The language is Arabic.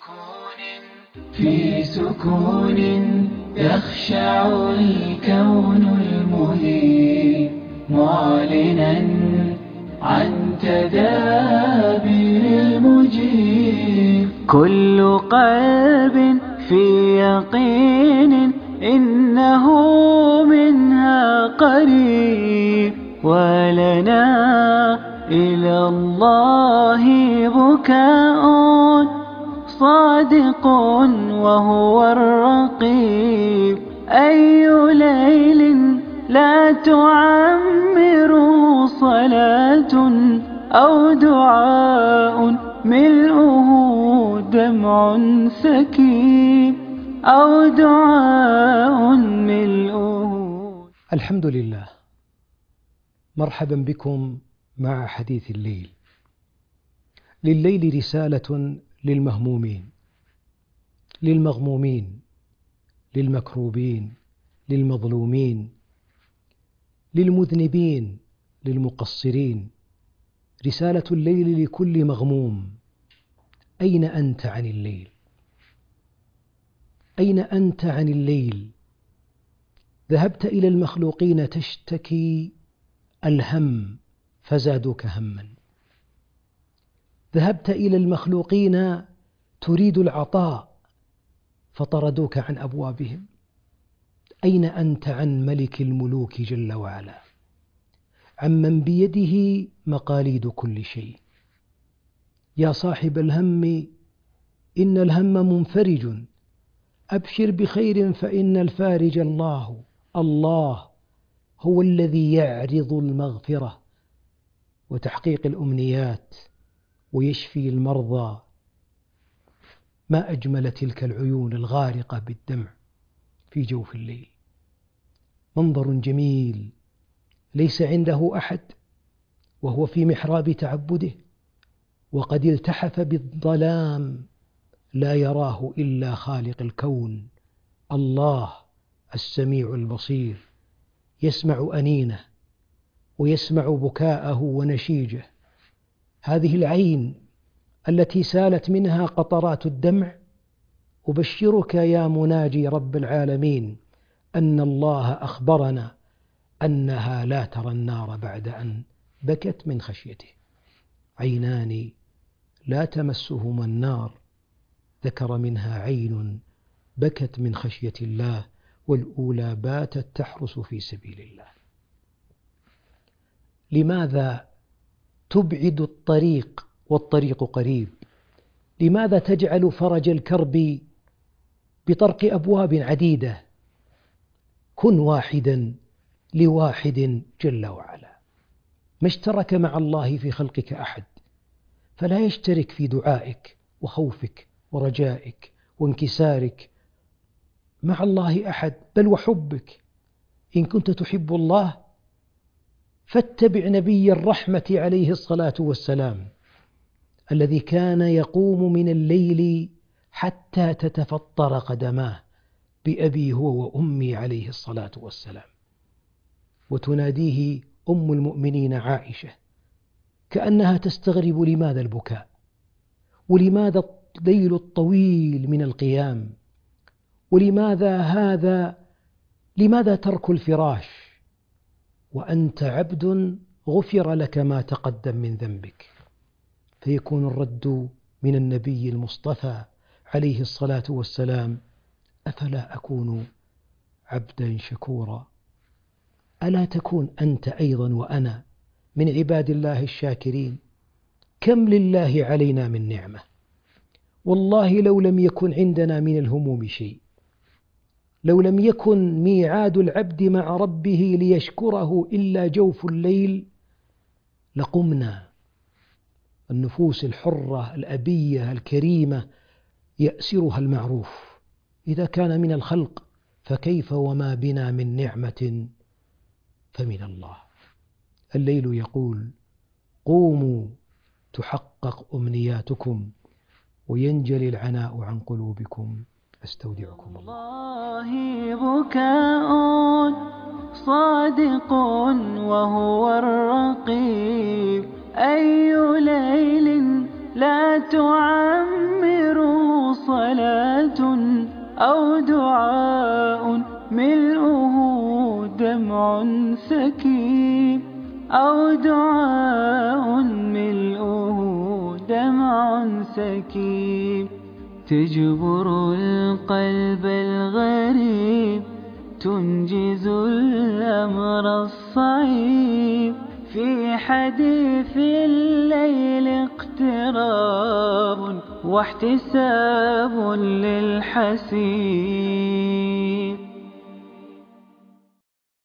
في سكون يخشع الكون المهيب معلنا عن تدابير المجيب. كل قلب في يقين إنه منها قريب، ولنا إلى الله بكاء صادق وهو الرقيب. أي ليل لا تعمر صلاة أو دعاء ملؤه دمع سكيب، أو دعاء ملؤه. الحمد لله، مرحبا بكم مع حديث الليل. لليل رسالة للمهمومين، للمغمومين، للمكروبين، للمظلومين، للمذنبين، للمقصرين. رسالة الليل لكل مغموم. أين أنت عن الليل؟ أين أنت عن الليل؟ ذهبت إلى المخلوقين تشتكي الهم فزادوك هما، ذهبت إلى المخلوقين تريد العطاء فطردوك عن أبوابهم. أين أنت عن ملك الملوك جل وعلا، عمن بيده مقاليد كل شيء؟ يا صاحب الهم إن الهم منفرج، أبشر بخير فإن الفارج الله. الله هو الذي يعرض المغفرة وتحقيق الأمنيات ويشفي المرضى. ما أجمل تلك العيون الغارقة بالدمع في جوف الليل. منظر جميل ليس عنده أحد وهو في محراب تعبده، وقد التحف بالظلام لا يراه إلا خالق الكون الله السميع البصير، يسمع أنينه ويسمع بكاءه ونشيجه. هذه العين التي سالت منها قطرات الدمع، أبشرك يا مناجي رب العالمين أن الله أخبرنا أنها لا ترى النار بعد أن بكت من خشيته. عينان لا تمسهما النار، ذكر منها عين بكت من خشية الله، والأولى باتت تحرس في سبيل الله. لماذا تبعد الطريق والطريق قريب؟ لماذا تجعل فرج الكرب بطرق أبواب عديدة؟ كن واحدا لواحد جل وعلا. ما اشترك مع الله في خلقك أحد، فلا يشترك في دعائك وخوفك ورجائك وانكسارك مع الله أحد، بل وحبك. إن كنت تحب الله فاتبع نبي الرحمة عليه الصلاة والسلام، الذي كان يقوم من الليل حتى تتفطر قدماه بأبي هو وأمي عليه الصلاة والسلام. وتناديه أم المؤمنين عائشة كأنها تستغرب لماذا البكاء، ولماذا الليل الطويل من القيام، لماذا ترك الفراش وأنت عبد غفر لك ما تقدم من ذنبك؟ فيكون الرد من النبي المصطفى عليه الصلاة والسلام: أفلا أكون عبدا شكورا؟ ألا تكون أنت أيضا وأنا من عباد الله الشاكرين؟ كم لله علينا من نعمة، والله لو لم يكن عندنا من الهموم شيء، لو لم يكن ميعاد العبد مع ربه ليشكره إلا جوف الليل لقمنا. النفوس الحرة الأبية الكريمة يأسرها المعروف. إذا كان من الخلق فكيف وما بنا من نعمة فمن الله. الليل يقول: قوموا تحقق أمنياتكم وينجلي العناء عن قلوبكم، أستودعكم الله. بكاء صادق وهو الرقيب. أي ليل لا تعمر أو دعاء ملؤه دمع سكيب، أو دعاء ملؤه دمع سكيب، تجبر القلب الغريب، تنجز الأمر الصعيب. في حديث الليل اقتراب واحتساب للحسيب.